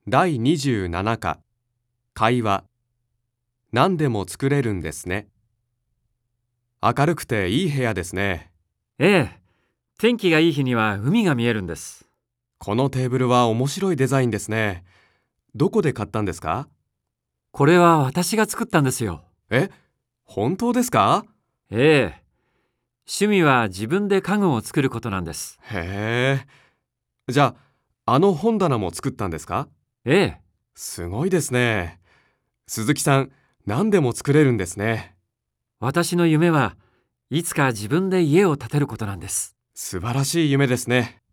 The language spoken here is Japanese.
第27課、会話。何でも作れるんですね。明るくていい部屋ですね。 ええ、天気がいい日には海が見えるんです。 このテーブルは面白いデザインですね。どこで買ったんですか？ これは私が作ったんですよ。 え、本当ですか？ ええ、趣味は自分で家具を作ることなんです。 へえ。じゃあ、あの本棚も作ったんですか？ ええ、 すごいですね。鈴木さん、何でも作れるんですね。 私の夢はいつか自分で家を建てることなんです。 素晴らしい夢ですね。